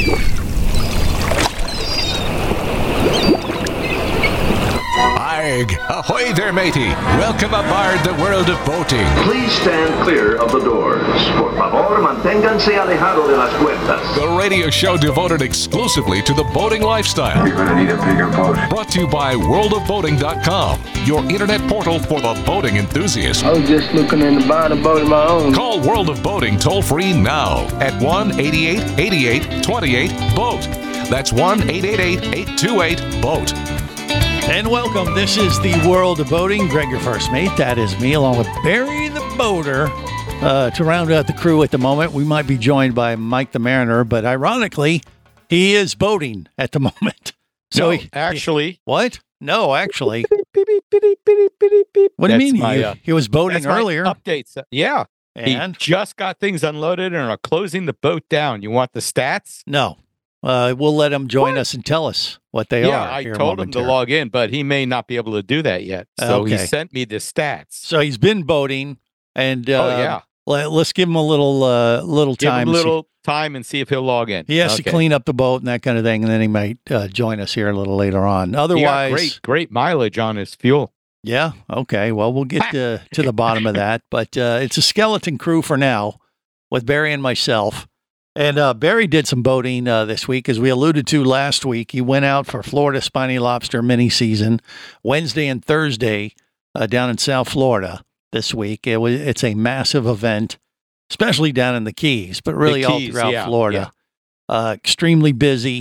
Ahoy there, matey. Welcome aboard the world of boating. Please stand clear of the doors. Por favor, manténganse alejado de las puertas. The radio show devoted exclusively to the boating lifestyle. You're going to need a bigger boat. Brought to you by worldofboating.com, your internet portal for the boating enthusiast. I was just looking into buying a boat of my own. Call World of Boating toll-free now at 1-8888-28-BOAT. That's 1-888-828-BOAT. And welcome. This is the World of Boating. Greg, your first mate. That is me, along with Barry the Boater. To round out the crew at the moment, we might be joined by Mike the Mariner, but ironically, he is boating at the moment. So actually. What? No, actually. What do you mean? He was boating earlier. Updates. Yeah. And? He just got things unloaded and are closing the boat down. You want the stats? No. We'll let him join us and tell us what they are. Yeah, I told him to log in, but he may not be able to do that yet. So he sent me the stats. So he's been boating, and yeah. Let's give him a little time. Give him a little time and see if he'll log in. He has to clean up the boat and that kind of thing, and then he might join us here a little later on. Otherwise, he got great mileage on his fuel. Yeah. Okay. Well, we'll get to the bottom of that, but it's a skeleton crew for now with Barry and myself. And Barry did some boating this week, as we alluded to last week. He went out for Florida Spiny Lobster mini season Wednesday and Thursday down in South Florida this week. It's a massive event, especially down in the Keys, but really all throughout Florida. Yeah. Extremely busy.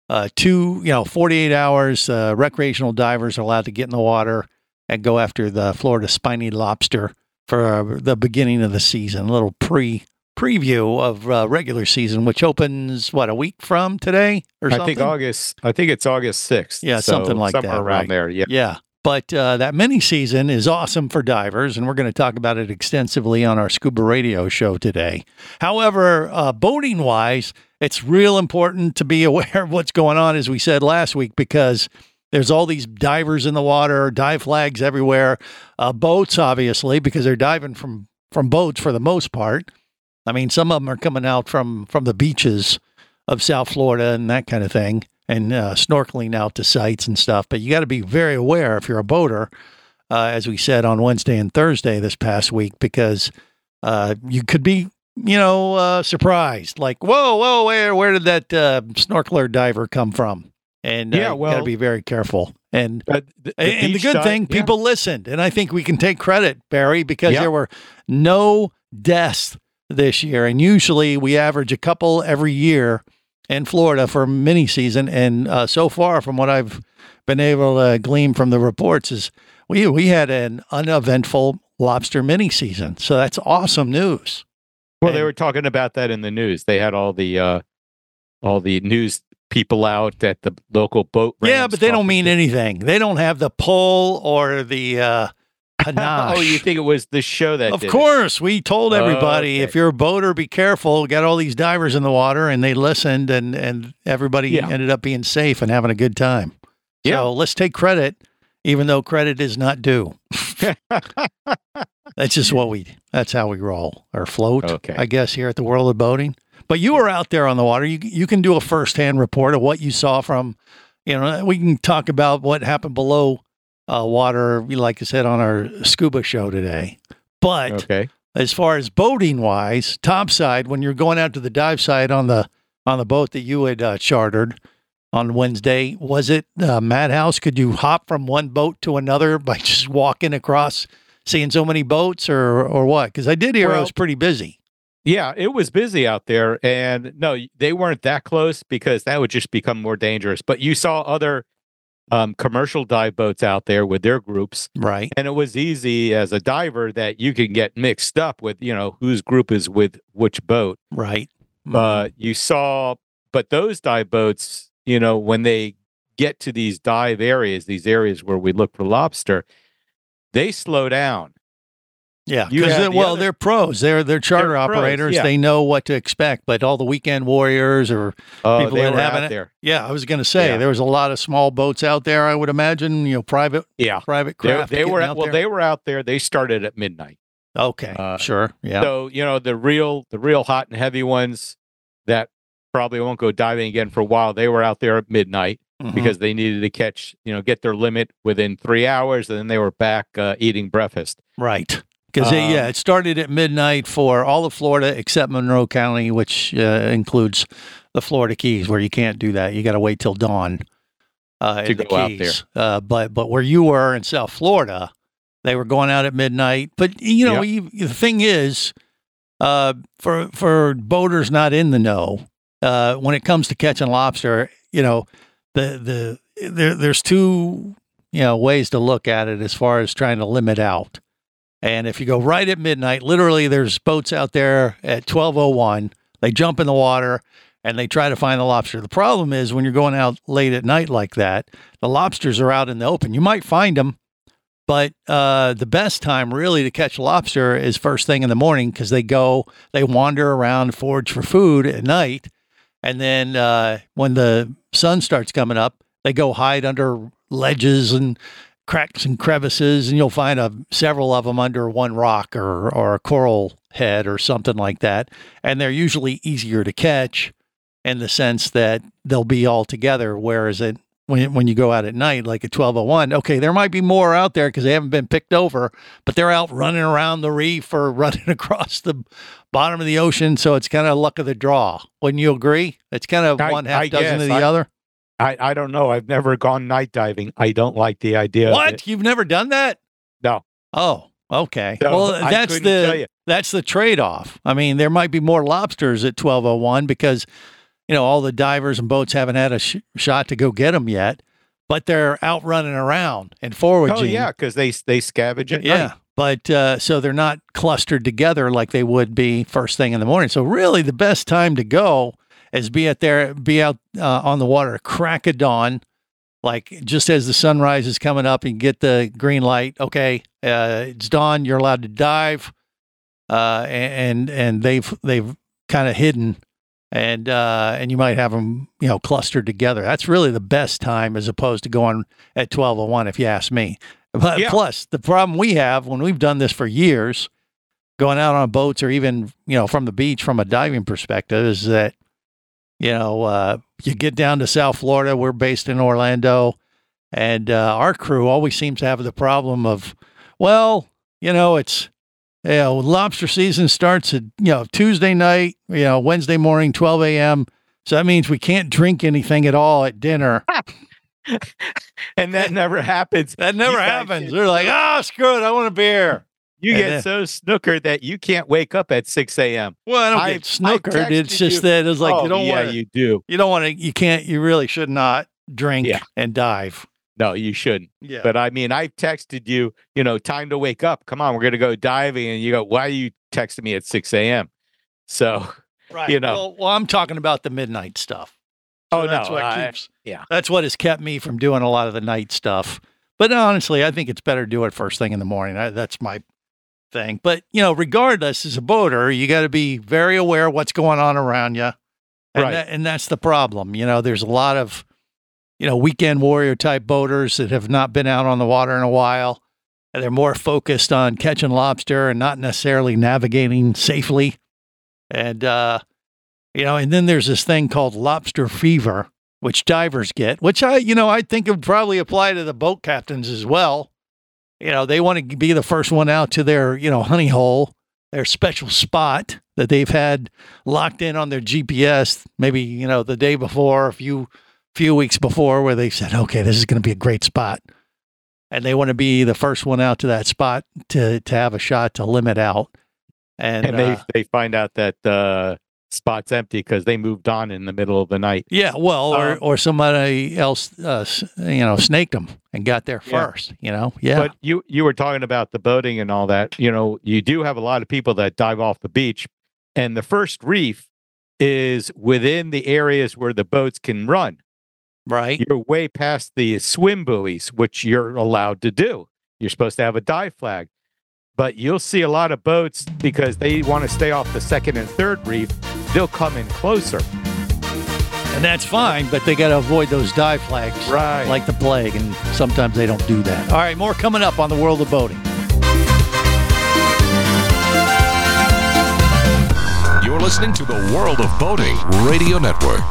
48 hours. Recreational divers are allowed to get in the water and go after the Florida Spiny Lobster for the beginning of the season. A little preview of regular season, which opens a week from today or something. I think it's August 6th. Yeah, so something like somewhere that, around there. Yeah. But that mini season is awesome for divers, and we're going to talk about it extensively on our Scuba Radio show today. However, boating wise, it's real important to be aware of what's going on, as we said last week, because there's all these divers in the water, dive flags everywhere, boats obviously, because they're diving from boats for the most part. I mean, some of them are coming out from the beaches of South Florida and that kind of thing, and snorkeling out to sites and stuff. But you got to be very aware if you're a boater, as we said on Wednesday and Thursday this past week, because you could be, surprised. Like, whoa, where did that snorkeler diver come from? And you got to be very careful. And the good thing, people listened. And I think we can take credit, Barry, because there were no deaths this year, and usually we average a couple every year in Florida for mini season, and so far from what I've been able to glean from the reports is we had an uneventful lobster mini season, so that's awesome news. Well, they were talking about that in the news. They had all the news people out at the local boat ramps. Yeah, but they don't mean anything. They don't have the pull or the panache. Oh, you think it was the show that Of course. We told everybody, if you're a boater, be careful. Got all these divers in the water, and they listened, and everybody ended up being safe and having a good time. Yeah. So let's take credit, even though credit is not due. That's just that's how we roll or float, I guess, here at the World of Boating. But you were out there on the water. You can do a firsthand report of what you saw from, we can talk about what happened below water, like I said, on our scuba show today. But as far as boating wise, topside, when you're going out to the dive site on the boat that you had chartered on Wednesday, was it madhouse? Could you hop from one boat to another by just walking across, seeing so many boats, or what? Because I did hear it was pretty busy. Yeah, it was busy out there, and no, they weren't that close because that would just become more dangerous. But you saw other commercial dive boats out there with their groups. Right. And it was easy as a diver that you can get mixed up with, whose group is with which boat. Right. But those dive boats, when they get to these dive areas, these areas where we look for lobster, they slow down. Yeah, because they're pros. They're charter operators. They know what to expect. But all the weekend warriors or people that haven't there. Yeah, I was going to say there was a lot of small boats out there. I would imagine, private craft. They were out there. They started at midnight. Okay, sure. Yeah. So the real hot and heavy ones that probably won't go diving again for a while. They were out there at midnight Mhm. because they needed to catch, get their limit within 3 hours, and then they were back eating breakfast. Right. Because, it started at midnight for all of Florida except Monroe County, which includes the Florida Keys, where you can't do that. You got to wait till dawn To go out there. But where you were in South Florida, they were going out at midnight. But, the thing is, for boaters not in the know, when it comes to catching lobster, there's two, ways to look at it as far as trying to limit out. And if you go right at midnight, literally there's boats out there at 12:01. They jump in the water and they try to find the lobster. The problem is when you're going out late at night like that, the lobsters are out in the open. You might find them, but the best time really to catch lobster is first thing in the morning because they wander around, forage for food at night. And then when the sun starts coming up, they go hide under ledges and cracks and crevices, and you'll find several of them under one rock or a coral head or something like that. And they're usually easier to catch in the sense that they'll be all together. Whereas when you go out at night, like at 12:01, okay, there might be more out there because they haven't been picked over, but they're out running around the reef or running across the bottom of the ocean. So it's kind of luck of the draw. Wouldn't you agree? It's kind of one half dozen of the other. I don't know. I've never gone night diving. I don't like the idea. What? You've never done that? No. Oh, okay. So well, I couldn't tell you. that's the trade-off. I mean, there might be more lobsters at 12:01 because, all the divers and boats haven't had a shot to go get them yet, but they're out running around and foraging. Oh, yeah, because they scavenge at night. But so they're not clustered together like they would be first thing in the morning. So really the best time to go is be out on the water at crack of dawn, like just as the sunrise is coming up and get the green light. Okay, it's dawn. You're allowed to dive, and they've kind of hidden, and you might have them clustered together. That's really the best time as opposed to going at 12:01, if you ask me. But plus the problem we have when we've done this for years, going out on boats or even from the beach from a diving perspective, is that you get down to South Florida. We're based in Orlando, and our crew always seems to have the problem of, it's lobster season starts at Tuesday night, Wednesday morning, 12 a.m. So that means we can't drink anything at all at dinner. And that never happens. That never happens. They're like, screw it, I want a beer. You get so snookered that you can't wake up at 6 a.m. Well, I don't get snookered. It's just that it's like, you don't want to. You do. You don't want to, you can't, you really should not drink and dive. No, you shouldn't. Yeah. But I mean, I texted you, time to wake up. Come on, we're going to go diving. And you go, why are you texting me at 6 a.m.? So, right. Well, I'm talking about the midnight stuff. So that's that's what has kept me from doing a lot of the night stuff. But honestly, I think it's better to do it first thing in the morning. That's my thing. But, regardless, as a boater, you got to be very aware of what's going on around you. And and that's the problem. There's a lot of, weekend warrior type boaters that have not been out on the water in a while. And they're more focused on catching lobster and not necessarily navigating safely. And, and then there's this thing called lobster fever, which divers get, which I think would probably apply to the boat captains as well. They want to be the first one out to their, honey hole, their special spot that they've had locked in on their GPS, maybe, the day before, a few weeks before, where they said, okay, this is going to be a great spot. And they want to be the first one out to that spot to have a shot to limit out. And they find out that spot's empty because they moved on in the middle of the night. Yeah, well, or somebody else, snaked them and got there first. Yeah. But you were talking about the boating and all that. You do have a lot of people that dive off the beach, and the first reef is within the areas where the boats can run. Right. You're way past the swim buoys, which you're allowed to do. You're supposed to have a dive flag. But you'll see a lot of boats, because they want to stay off the second and third reef, they'll come in closer. And that's fine, but they got to avoid those dive flags like the plague, and sometimes they don't do that. All right, more coming up on the World of Boating. You're listening to the World of Boating Radio Network.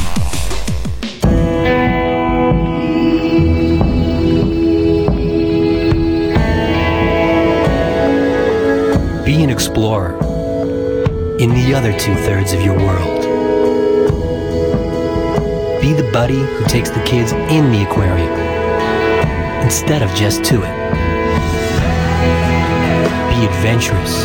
Be an explorer in the other 2/3 of your world. Be the buddy who takes the kids in the aquarium instead of just to it. Be adventurous.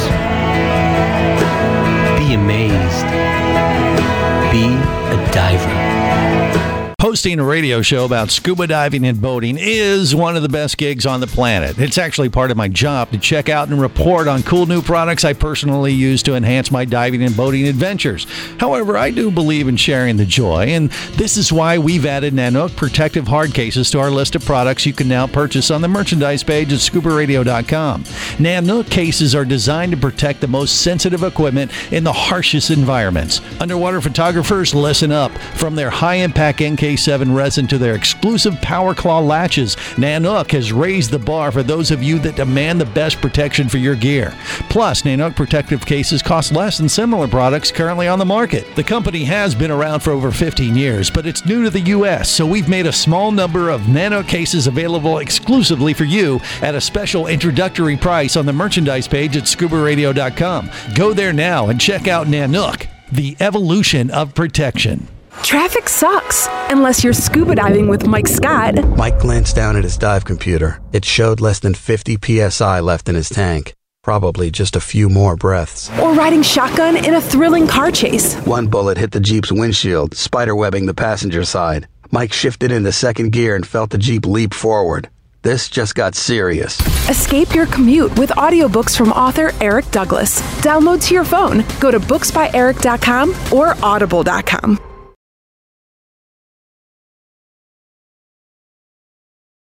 Be amazed. Be a diver. Hosting a radio show about scuba diving and boating is one of the best gigs on the planet. It's actually part of my job to check out and report on cool new products I personally use to enhance my diving and boating adventures. However, I do believe in sharing the joy, and this is why we've added Nanook protective hard cases to our list of products you can now purchase on the merchandise page at scubaradio.com. Nanook cases are designed to protect the most sensitive equipment in the harshest environments. Underwater photographers, listen up. From their high-impact NK7 resin to their exclusive Power Claw latches, Nanook has raised the bar for those of you that demand the best protection for your gear. Plus, Nanook protective cases cost less than similar products currently on the market. The company has been around for over 15 years, but it's new to the U.S., so we've made a small number of Nanook cases available exclusively for you at a special introductory price on the merchandise page at scubaradio.com. Go there now and check out Nanook, the evolution of protection. Traffic sucks, unless you're scuba diving with Mike Scott. Mike glanced down at his dive computer. It showed less than 50 psi left in his tank. Probably just a few more breaths. Or riding shotgun in a thrilling car chase. One bullet hit the Jeep's windshield, spiderwebbing the passenger side. Mike shifted into second gear and felt the Jeep leap forward. This just got serious. Escape your commute with audiobooks from author Eric Douglas. Download to your phone. Go to booksbyeric.com or audible.com.